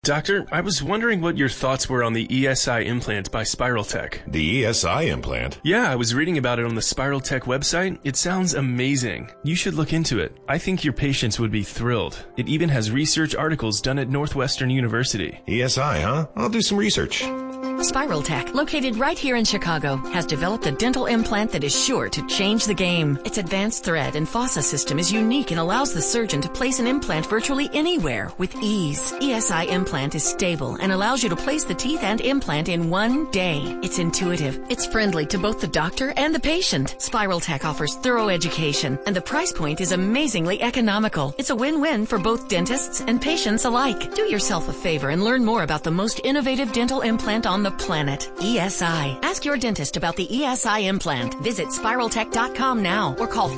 Doctor, I was wondering what your thoughts were on the ESI implant by Spiraltech. The ESI implant? Yeah, I was reading about it on the Spiraltech website. It sounds amazing. You should look into it. I think your patients would be thrilled. It even has research articles done at Northwestern University. ESI, huh? I'll do some research. Spiraltech, located right here in Chicago, has developed a dental implant that is sure to change the game. Its advanced thread and fossa system is unique and allows the surgeon to place an implant virtually anywhere with ease. ESI implant is stable and allows you to place the teeth and implant in one day. It's intuitive. It's friendly to both the doctor and the patient. Spiraltech offers thorough education, and the price point is amazingly economical. It's a win-win for both dentists and patients alike. Do yourself a favor and learn more about the most innovative dental implant on the planet, ESI. Ask your dentist about the ESI implant. Visit Spiraltech.com now or call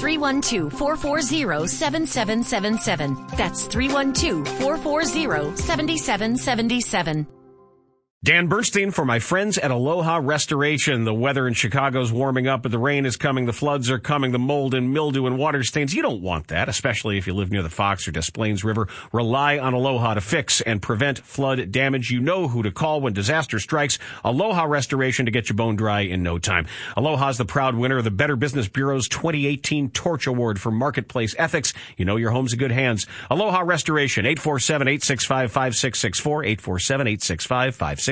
312-440-7777. That's 312-440-7777. Dan Bernstein for my friends at Aloha Restoration. The weather in Chicago's warming up, but the rain is coming, the floods are coming, the mold and mildew and water stains. You don't want that, especially if you live near the Fox or Des Plaines River. Rely on Aloha to fix and prevent flood damage. You know who to call when disaster strikes. Aloha Restoration to get you bone dry in no time. Aloha's the proud winner of the Better Business Bureau's 2018 Torch Award for Marketplace Ethics. You know your home's in good hands. Aloha Restoration, 847-865-5664, 847-865-5664.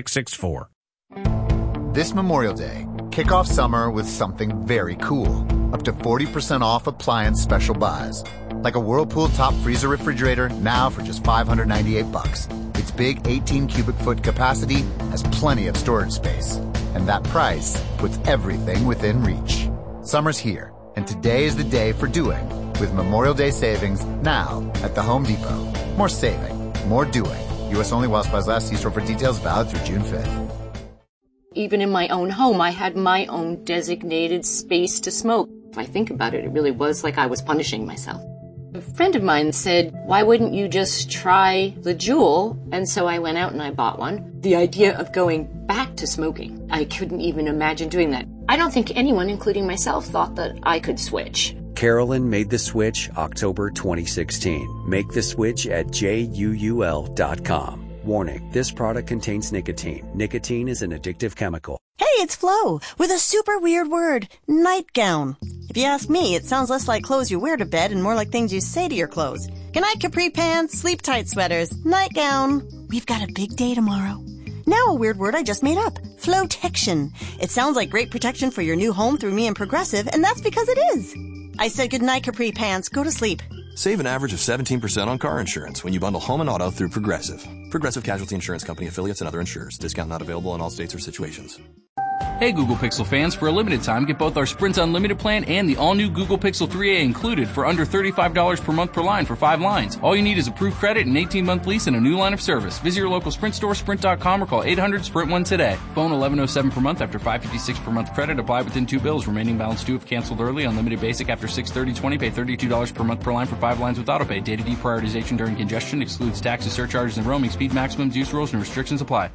This Memorial Day, kick off summer with something very cool. Up to 40% off appliance special buys. Like a Whirlpool top freezer refrigerator, now for just $598. Its big 18 cubic foot capacity has plenty of storage space. And that price puts everything within reach. Summer's here, and today is the day for doing, with Memorial Day savings now at the Home Depot. More saving, more doing. U.S. only while supplies last. See store for details. Valid through June 5th. Even in my own home, I had my own designated space to smoke. If I think about it, it really was like I was punishing myself. A friend of mine said, why wouldn't you just try the Juul? And so I went out and I bought one. The idea of going back to smoking, I couldn't even imagine doing that. I don't think anyone, including myself, thought that I could switch. Carolyn made the switch October 2016. Make the switch at JUUL.com. Warning, this product contains nicotine. Nicotine is an addictive chemical. Hey, it's Flo with a super weird word, nightgown. If you ask me, it sounds less like clothes you wear to bed and more like things you say to your clothes. Good night, capri pants, sleep tight sweaters, nightgown. We've got a big day tomorrow. Now a weird word I just made up, Flotection. It sounds like great protection for your new home through me and Progressive, and that's because it is. I said goodnight, capri pants. Go to sleep. Save an average of 17% on car insurance when you bundle home and auto through Progressive. Progressive Casualty Insurance Company affiliates and other insurers. Discount not available in all states or situations. Hey Google Pixel fans, for a limited time, get both our Sprint Unlimited plan and the all-new Google Pixel 3a included for under $35 per month per line for 5 lines. All you need is approved credit, an 18-month lease, and a new line of service. Visit your local Sprint store, sprint.com, or call 800-SPRINT1 today. Phone $1107 per month after $556 per month credit. Apply within 2 bills. Remaining balance due if canceled early. Unlimited basic after $630.20. Pay $32 per month per line for 5 lines with autopay. Data deprioritization during congestion excludes taxes, surcharges, and roaming. Speed maximums, use rules, and restrictions apply.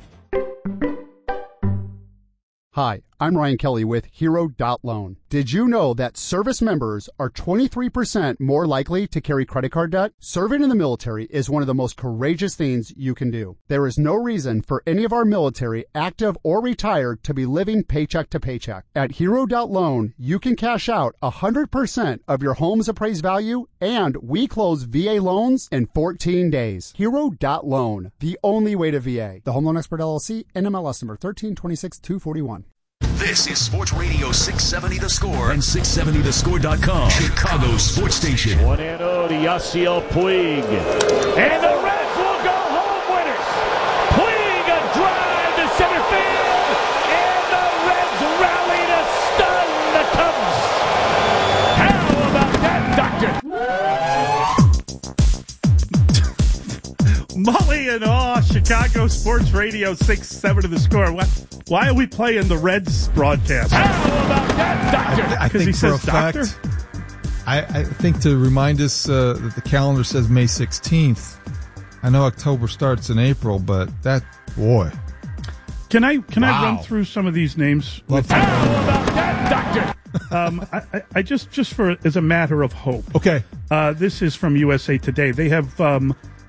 Hi, I'm Ryan Kelly with Hero.Loan. Did you know that service members are 23% more likely to carry credit card debt? Serving in the military is one of the most courageous things you can do. There is no reason for any of our military, active or retired, to be living paycheck to paycheck. At Hero.Loan, you can cash out 100% of your home's appraised value, and we close VA loans in 14 days. Hero.Loan, the only way to VA. The Home Loan Expert LLC, NMLS number 1326241. This is Sports Radio 670 The Score and 670thescore.com. Chicago's sports station. 1-0 to Yasiel Puig. And the Reds will go home winners. Puig a drive to center field. And the Reds rally to stun the Cubs. How about that, Doctor? Mully and Aw, Chicago Sports Radio 670 The Score. Why are we playing the Reds broadcast? How about that, Doctor? I think he for says a fact, doctor? I think to remind us that the calendar says May 16th. I know October starts in April, but that, boy. Can I run through some of these names? How about that, Doctor? I just for as a matter of hope. Okay. This is from USA Today. They have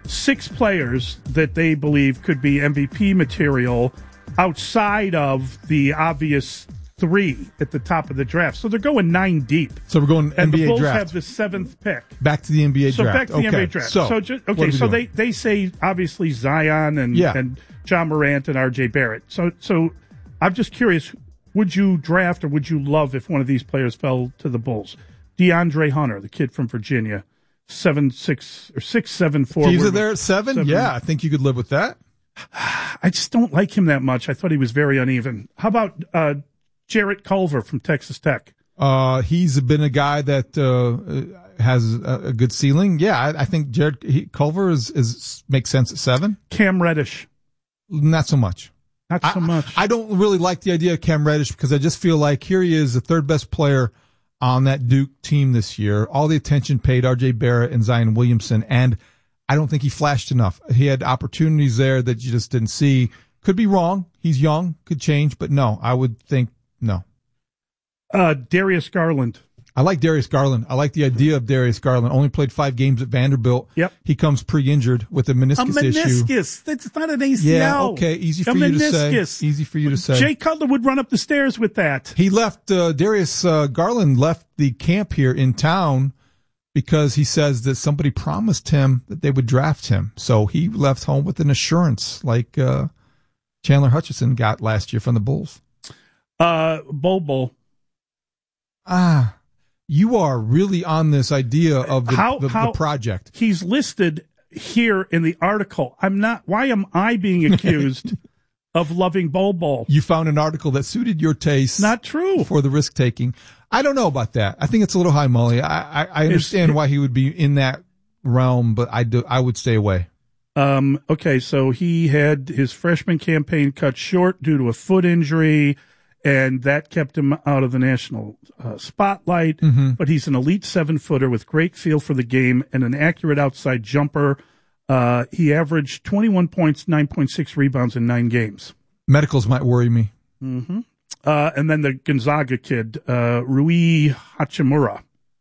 6 players that they believe could be MVP material outside of the obvious 3 at the top of the draft. So they're going 9 deep. So we're going and NBA the Bulls draft. have the 7th pick. Back to the NBA So draft. back to the NBA draft. So they say obviously Zion and John Morant and RJ Barrett. So I'm just curious, would you draft or would you love if one of these players fell to the Bulls? DeAndre Hunter, the kid from Virginia, 6'7" forward. He's there at 7? Yeah, I think you could live with that. I just don't like him that much. I thought he was very uneven. How about Jarrett Culver from Texas Tech? He's been a guy that has a good ceiling. Yeah, I think Culver makes sense at 7. Cam Reddish. Not so much. Not so much. I don't really like the idea of Cam Reddish because I just feel like here he is, the 3rd best player on that Duke team this year. All the attention paid RJ Barrett and Zion Williamson, and I don't think he flashed enough. He had opportunities there that you just didn't see. Could be wrong. He's young, could change, but no, I would think no. Darius Garland. I like Darius Garland. I like the idea of Darius Garland. Only played 5 games at Vanderbilt. Yep. He comes pre-injured with a meniscus issue. That's not an ACL. Yeah, okay. Easy for you to say. Easy for you to say. Jay Cutler would run up the stairs with that. He left, Darius Garland left the camp here in town because he says that somebody promised him that they would draft him. So he left home with an assurance like Chandler Hutchison got last year from the Bulls. Bol. You are really on this idea of the project. He's listed here in the article. I'm not. Why am I being accused of loving Bol? You found an article that suited your taste. Not true. For the risk taking. I don't know about that. I think it's a little high, Mully. I understand why he would be in that realm, but I would stay away. Okay, so he had his freshman campaign cut short due to a foot injury, and that kept him out of the national spotlight. Mm-hmm. But he's an elite 7-footer with great feel for the game and an accurate outside jumper. He averaged 21 points, 9.6 rebounds in 9 games. Medicals might worry me. Mm-hmm. And then the Gonzaga kid, Rui Hachimura.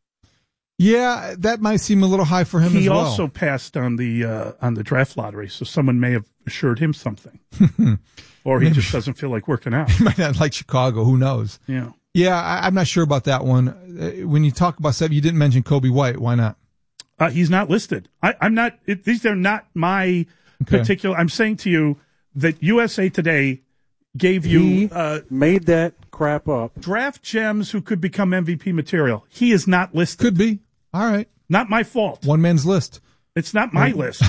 Yeah, that might seem a little high for him as well. He also passed on the draft lottery, so someone may have assured him something. Or he just doesn't feel like working out. He might not like Chicago. Who knows? Yeah. Yeah, I'm not sure about that one. When you talk about 7, you didn't mention Kobe White. Why not? He's not listed. I'm not. These are not my particular. I'm saying to you that USA Today gave you made that crap up. Draft gems who could become MVP material. He is not listed. Could be. All right. Not my fault. One man's list. It's not my list.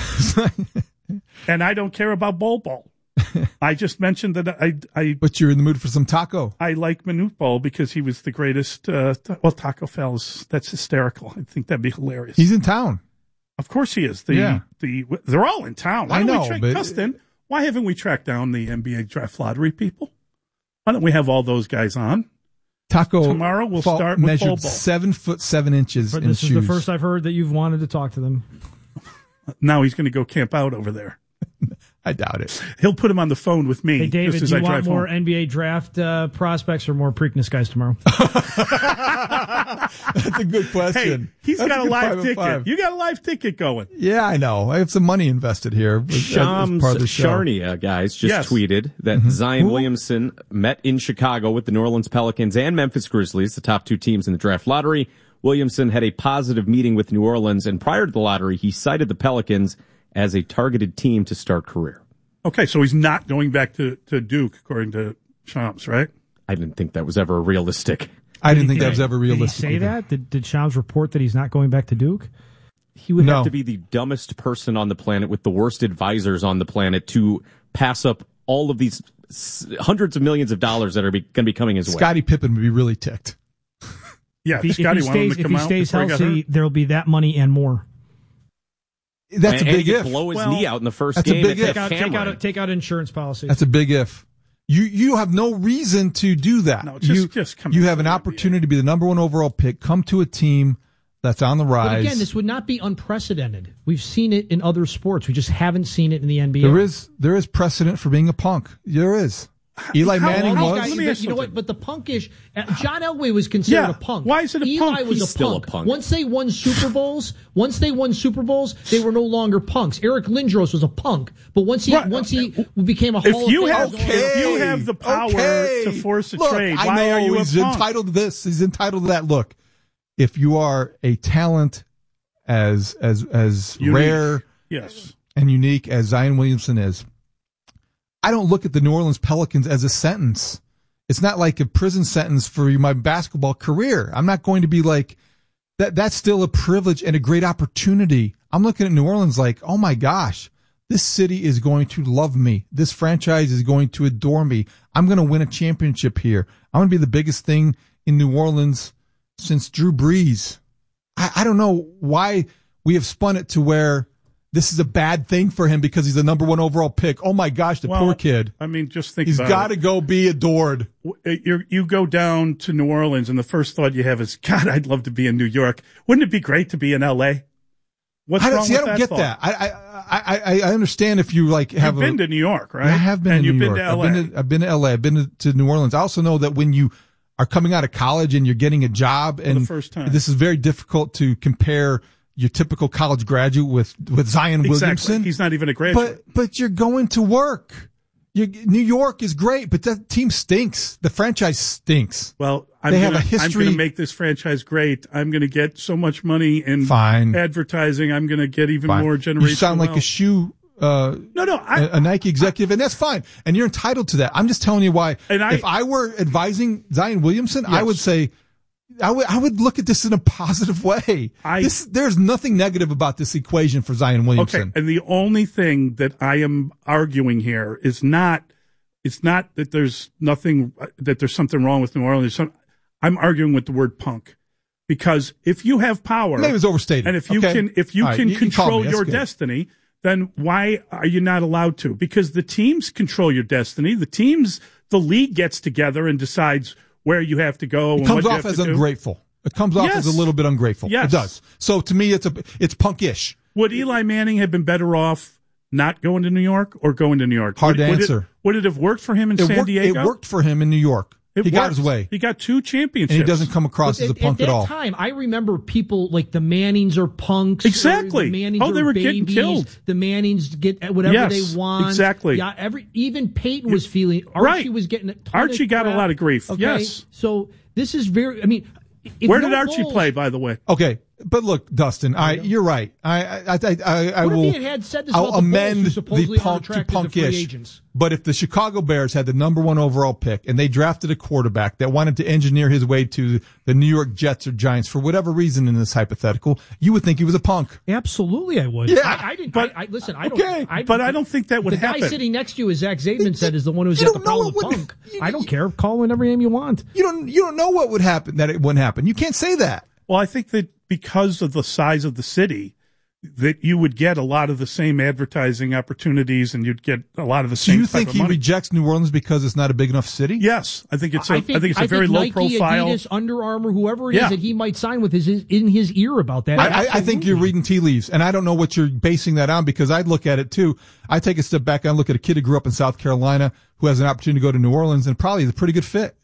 And I don't care about Bol. I just mentioned that I. But you're in the mood for some taco. I like Manute Bol because he was the greatest. Taco Fell's. That's hysterical. I think that'd be hilarious. He's in town. Of course he is. They're all in town. I know, Dustin, why haven't we tracked down the NBA draft lottery people? Why don't we have all those guys on? Taco tomorrow we'll start with measured Bol. 7 foot 7 inches. But in this shoes. is the first I've heard that you've wanted to talk to them. Now he's going to go camp out over there. I doubt it. He'll put him on the phone with me. Hey, David, just as do you I want drive more home. NBA draft prospects or more Preakness guys tomorrow? That's a good question. Hey, he's got a live ticket. 5-5. You got a live ticket going. Yeah, I know. I have some money invested here. Shams Charania, guys, just tweeted that Zion Williamson met in Chicago with the New Orleans Pelicans and Memphis Grizzlies, the top 2 teams in the draft lottery. Williamson had a positive meeting with New Orleans, and prior to the lottery, he cited the Pelicans as a targeted team to start career. Okay, so he's not going back to Duke, according to Shams, right? I didn't think that was ever realistic. I didn't think that was ever realistic. Did he say that? Did Shams report that he's not going back to Duke? He would have to be the dumbest person on the planet with the worst advisors on the planet to pass up all of these hundreds of millions of dollars that are going to be coming his way. Scottie Pippen would be really ticked. Yeah, if he stays healthy, there'll be that money and more. That's a big if. Blow his knee out in the first game. That's a big if. Take out insurance policy. That's a big if. You have no reason to do that. No, just come. You have an opportunity to be the number 1 overall pick. Come to a team that's on the rise. But again, this would not be unprecedented. We've seen it in other sports. We just haven't seen it in the NBA. There is precedent for being a punk. There is. Eli Manning was. You know what? But the punkish, John Elway was considered a punk. Why is it a Eli punk? was He's a still punk. a punk. Once they won Super Bowls, they were no longer punks. Eric Lindros was a punk, but once he became a Hall of Famer. If you have the power to force a trade, why are you a he's punk? entitled to this? He's entitled to that. Look, if you are a talent as Unique. rare, yes, and unique as Zion Williamson is, I don't look at the New Orleans Pelicans as a sentence. It's not like a prison sentence for my basketball career. I'm not going to be like that. That's still a privilege and a great opportunity. I'm looking at New Orleans like, oh my gosh, this city is going to love me. This franchise is going to adore me. I'm going to win a championship here. I'm going to be the biggest thing in New Orleans since Drew Brees. I don't know why we have spun it to where this is a bad thing for him because he's the number 1 overall pick. Oh my gosh, the poor kid. I mean, just think he's got to go be adored. You go down to New Orleans, and the first thought you have is, God, I'd love to be in New York. Wouldn't it be great to be in L.A.? What's wrong with that? I don't get that. I understand if you like have. You've been to New York, right? I have been. And to you've New been York. to L.A. I've been to L.A. I've been to New Orleans. I also know that when you are coming out of college and you're getting a job, and the first time, this is very difficult to compare your typical college graduate with Zion Williamson. He's not even a graduate. But you're going to work. New York is great, but that team stinks. The franchise stinks. Well, I'm going to make this franchise great. I'm going to get so much money in advertising. I'm going to get even more generational. You sound like a shoe. A Nike executive, and that's fine. And you're entitled to that. I'm just telling you why. If I were advising Zion Williamson, yes, I would say, I would look at this in a positive way. There's nothing negative about this equation for Zion Williamson. Okay, and the only thing that I am arguing here is not that there's something wrong with New Orleans. I'm arguing with the word punk, because if you have power, maybe it's overstated, and if you can control your destiny, then why are you not allowed to? Because the teams control your destiny. The league gets together and decides where you have to go. It comes off as ungrateful. It comes off as a little bit ungrateful. Yes. It does. So to me, it's punkish. Would Eli Manning have been better off not going to New York or going to New York? Hard to answer. Would it have worked for him in San Diego? It worked for him in New York. He got his way. He got 2 championships. And he doesn't come across as a punk at all. At that time, I remember people like the Mannings are punks. Exactly. The Mannings they were babies. getting killed. The Mannings get whatever they want. Exactly. Yeah, even Peyton was feeling. Archie was getting a ton Archie of got crap. A lot of grief. Okay? Yes. So this is very. I mean, where did Archie play, by the way? Okay, but look, Dustin, you're right. I will. If he had said this I'll about amend the punk to punkish. But if the Chicago Bears had the number 1 overall pick and they drafted a quarterback that wanted to engineer his way to the New York Jets or Giants for whatever reason in this hypothetical, you would think he was a punk. Absolutely, I would. Yeah, I didn't. But listen, I don't. Okay, but I don't think that would happen. The guy sitting next to you, as Zach Zaidman said, is the one who's got the problem with punk. I don't care. Call whatever name you want. You don't know what would happen. That it wouldn't happen. You can't say that. Well, I think that because of the size of the city, that you would get a lot of the same advertising opportunities, and you'd get a lot of the same. Do you think he rejects New Orleans because it's not a big enough city? Yes, I think it's a very low Nike, profile. Adidas, Under Armour, whoever it is that he might sign with is in his ear about that. I think you're reading tea leaves, and I don't know what you're basing that on, because I'd look at it too. I take a step back and I look at a kid who grew up in South Carolina who has an opportunity to go to New Orleans and probably is a pretty good fit.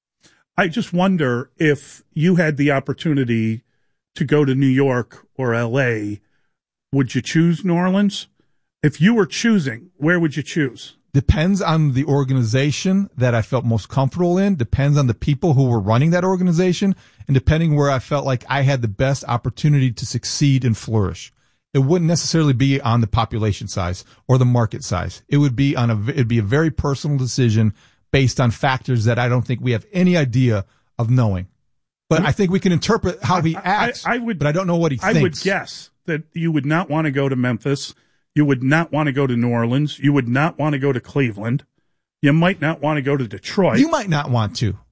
I just wonder if you had the opportunity to go to New York or L.A., would you choose New Orleans? If you were choosing, where would you choose? Depends on the organization that I felt most comfortable in, depends on the people who were running that organization, and depending where I felt like I had the best opportunity to succeed and flourish. It wouldn't necessarily be on the population size or the market size. It would be it'd be a very personal decision based on factors that I don't think we have any idea of knowing. But I think we can interpret how he acts, but I don't know what he thinks. I would guess that you would not want to go to Memphis. You would not want to go to New Orleans. You would not want to go to Cleveland. You might not want to go to Detroit. You might not want to.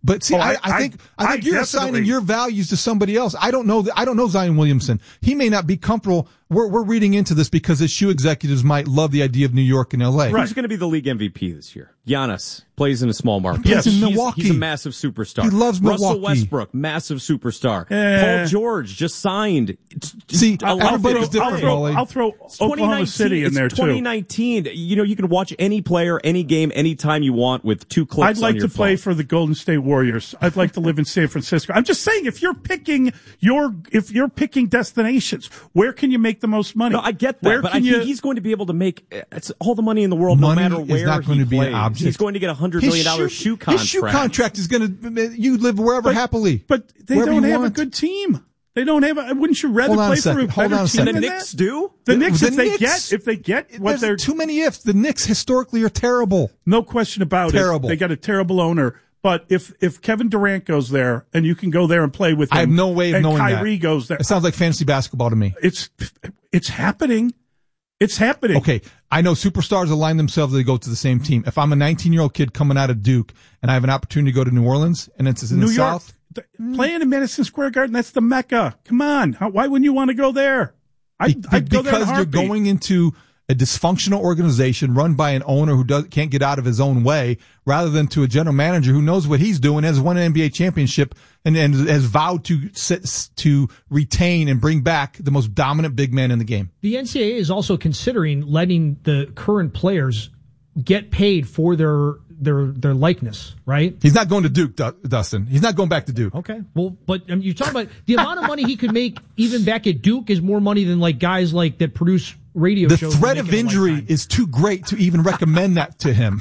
But see, I think you're assigning your values to somebody else. I don't know Zion Williamson. He may not be comfortable. We're reading into this because his shoe executives might love the idea of New York and LA. Right. Who's going to be the league MVP this year? Giannis plays in a small market. Yes, in Milwaukee. He's a massive superstar. He loves Milwaukee. Russell Westbrook, massive superstar. Paul George just signed. See, everybody's different. I'll throw Oklahoma City in there too. 2019. You can watch any player, any game, anytime you want with 2 clicks. I'd like to play for the Golden State Warriors. I'd like to live in San Francisco. I'm just saying, if you're picking destinations, where can you make the most money? No, I get that, but he's going to be able to make all the money in the world, no matter where is not going to be an object. He's going to get $100 million shoe contract. His shoe contract is going to. You live wherever happily. But they don't have a good team. They don't have. Wouldn't you rather play for a better team than the Knicks do? The Knicks, if they get what they're too many ifs. The Knicks historically are terrible. No question about it. Terrible. They got a terrible owner. But if Kevin Durant goes there and you can go there and play with him, I have no way of knowing that. And Kyrie goes there. It sounds like fantasy basketball to me. It's happening. It's happening. Okay, I know superstars align themselves to go to the same team. If I'm a 19-year-old kid coming out of Duke and I have an opportunity to go to New Orleans and it's in the South. Playing in Madison Square Garden, that's the Mecca. Come on. Why wouldn't you want to go there? I'd go there in a heartbeat. Because you're going into a dysfunctional organization run by an owner who can't get out of his own way, rather than to a general manager who knows what he's doing, has won an NBA championship, and has vowed to retain and bring back the most dominant big man in the game. The NCAA is also considering letting the current players get paid for their likeness, right? He's not going to Duke, Dustin. He's not going back to Duke. Okay. Well, but you're talking about the amount of money he could make even back at Duke is more money than like guys like that produce radio shows. The threat of injury is too great to even recommend that to him.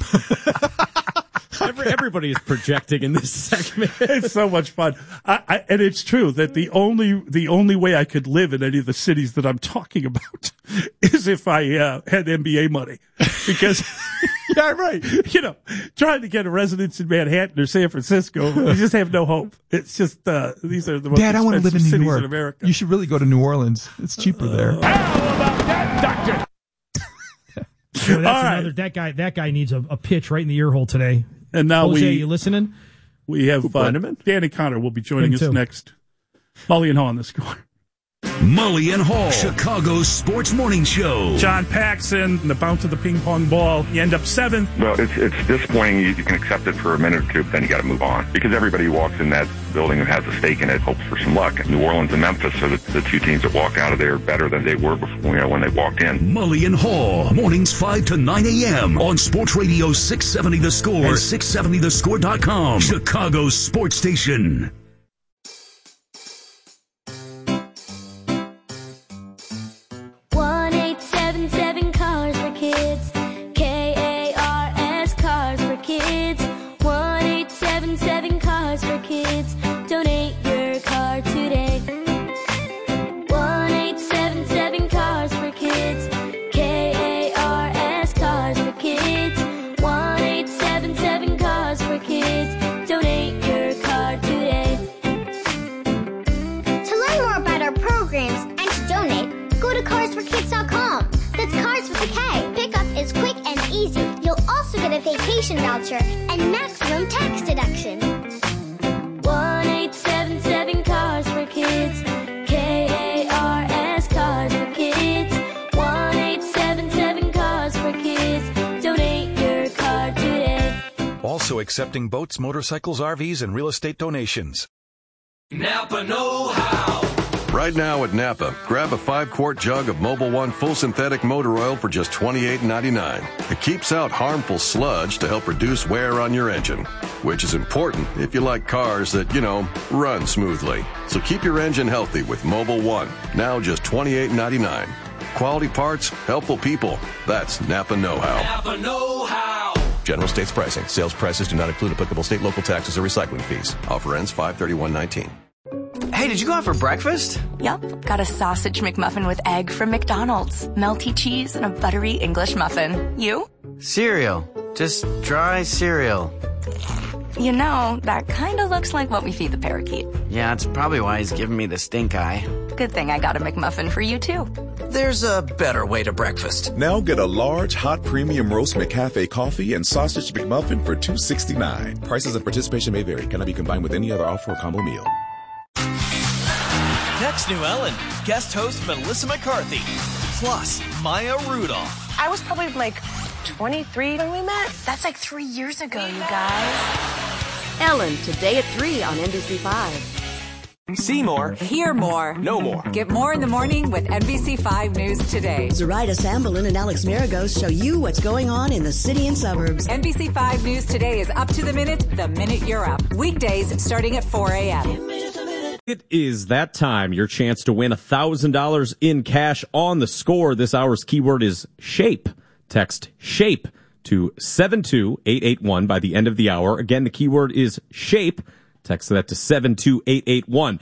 Everybody is projecting in this segment. It's so much fun. And it's true that the only way I could live in any of the cities that I'm talking about is if I had NBA money. Because, yeah, right. Trying to get a residence in Manhattan or San Francisco, you just have no hope. It's just, these are the most Dad, I want to live in New York. In America. You should really go to New Orleans. It's cheaper there. How about that, Doctor? That guy needs a pitch right in the ear hole today. And now Jose, you listening? We have Danny Connor will be joining us next. Mully and Hall on the Score. Mully and Hall, Chicago's sports morning show. John Paxson, the bounce of the ping pong ball. You end up 7th. Well, it's disappointing. You can accept it for a minute or two, but then you got to move on. Because everybody who walks in that building and has a stake in it hopes for some luck. New Orleans and Memphis are the two teams that walk out of there better than they were before, when they walked in. Mully and Hall, mornings 5 to 9 a.m. on Sports Radio 670 The Score and 670thescore.com, Chicago's sports station. 1-877 Cars for Kids. KARS Cars for Kids. 1-877 Cars for Kids. Donate your car today. 1-877 Cars for Kids. KARS Cars for Kids. 1-877 Cars for Kids. Donate your car today. To learn more about our programs and to donate, go to carsforkids.com. That's Cars with a K. Pickup is quick and easy. You'll also get a vacation voucher and maximum tax deduction. 1-877 Cars for Kids. KARS Cars for Kids. 1-877 Cars for Kids. Donate your car today. Also accepting boats, motorcycles, RVs, and real estate donations. Napa know-how. Right now at Napa, grab a 5-quart jug of Mobil 1 full synthetic motor oil for just $28.99. It keeps out harmful sludge to help reduce wear on your engine, which is important if you like cars that, run smoothly. So keep your engine healthy with Mobil 1, now just $28.99. Quality parts, helpful people. That's Napa know-how. Napa know-how. General States pricing. Sales prices do not include applicable state, local taxes, or recycling fees. Offer ends 5/31/19. Hey, did you go out for breakfast? Yup, got a sausage McMuffin with egg from McDonald's, melty cheese, and a buttery English muffin. You? Cereal. Just dry cereal. That kind of looks like what we feed the parakeet. Yeah, it's probably why he's giving me the stink eye. Good thing I got a McMuffin for you, too. There's a better way to breakfast. Now get a large, hot premium roast McCafe coffee and sausage McMuffin for $2.69. Prices and participation may vary. Cannot be combined with any other offer or combo meal. Next New Ellen, guest host Melissa McCarthy, plus Maya Rudolph. I was probably like 23 when we met. That's like 3 years ago, you guys. Ellen, today at 3 on NBC5. See more. Hear more. Know more. Get more in the morning with NBC5 News Today. Zoraida Sambalin and Alex Maragos show you what's going on in the city and suburbs. NBC5 News Today is up to the minute you're up. Weekdays starting at 4 a.m. It is that time. Your chance to win $1,000 in cash on the score. This hour's keyword is shape. Text shape to 72881 by the end of the hour. Again, the keyword is shape. Text that to 72881.